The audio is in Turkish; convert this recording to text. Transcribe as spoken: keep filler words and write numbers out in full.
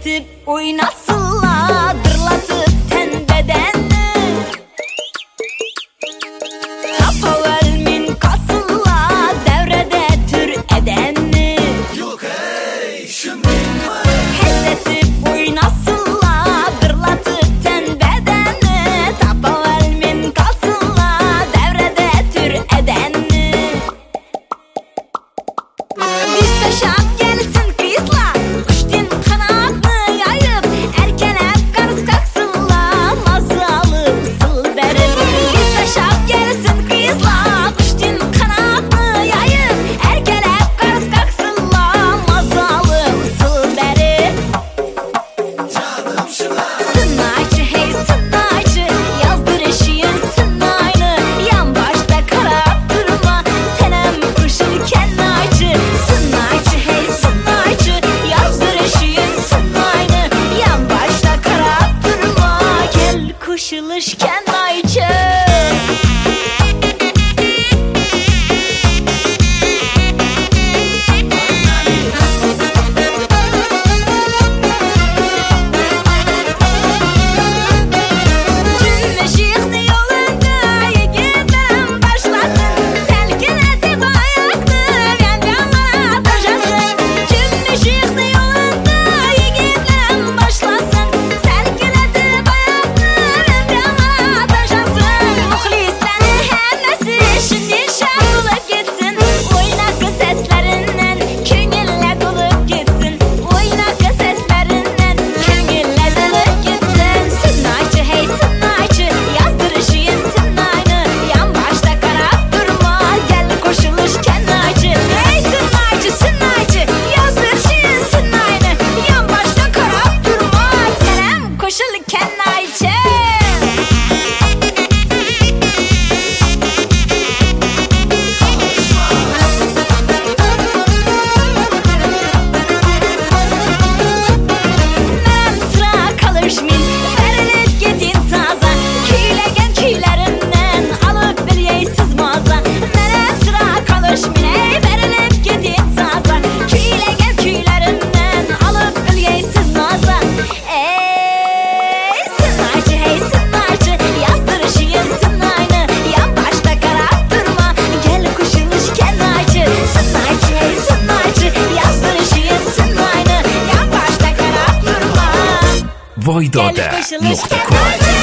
etip oynasınlar, dırlatıp ten bedenini. Tapavelmin kasınlar, devrede tür edenini. Yok hey şimdi Hez etip oynasınlar, dırlatıp ten bedenini. Tapavelmin kasınlar, devrede tür edenini. Diz taşak gelsin kızlar, kuştin kanatını yayıp erkelep karıs kalksınlar, mazalı ısıl verip. Diz taşak gelsin kızlar, kuştin kanatını yayıp erkelep karıs kalksınlar, mazalı ısıl verip. canım şuna Sınaycı hey sınaycı, yazdır eşiğin sınayını. Yan başta karap durma, senem kuşurken aycı. Sınaycı hey sınaycı, yazdır eşiğin sınayını. Yan başta karap durma, gel kuşuluşken aycı. Cümleşikli yolunda yigitlerim başlasın, selkinetip ayaklı yan yana taşasın. Cümleşikli yolunda yigitlerim başlasın, selkinetip ayaklı yan yana taşasın. Muhlislerin hemmesi şimdi şad olup gitsin, oynaklı seslerinden köngülle dolup gitsin. Oynaklı seslerinden köngülle dolup gitsin. Sınaycı hey sınaycı, yazdır eşiğin sınayını. Yan başta karap durma, gel koşuluşken aycı. Hey sınaycı sınaycı, yazdır eşiğin sınayını. Yan başta karap durma, senem koşulurken aycı. Menem sıra kalışmin, verilip gidin saza. Küylegen küylerinden alıp bilyeysiz maza. Menem sıra kalışmin, ey verilip gidin saza. Küylegen küylerinden alıp bilyeysiz maza. Ey sınaycı hey sınaycı, yazdır eşiğin sınayını. Yan başta karap durma, gel kuşuluşken aycı. Sınaycı hey sınaycı, yazdır eşiğin sınayını. Yan başta karap durma, gel voydode kuşuluşken nokta com aycı.